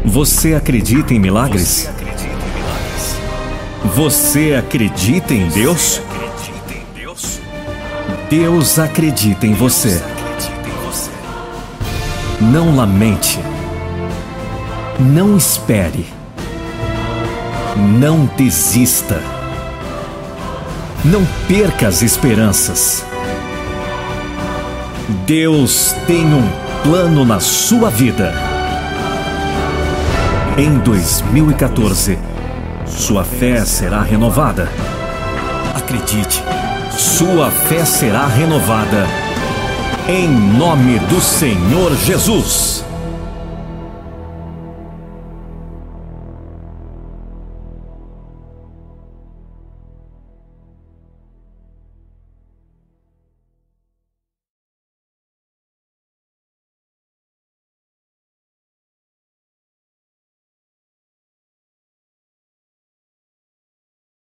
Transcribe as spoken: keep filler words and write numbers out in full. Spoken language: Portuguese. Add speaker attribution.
Speaker 1: Você acredita em milagres? Você acredita em Deus? Deus acredita em você. Não lamente. Não espere. Não desista. Não perca as esperanças. Deus tem um plano na sua vida. Em dois mil e quatorze, sua fé será renovada. Acredite, sua fé será renovada. Em nome do Senhor Jesus.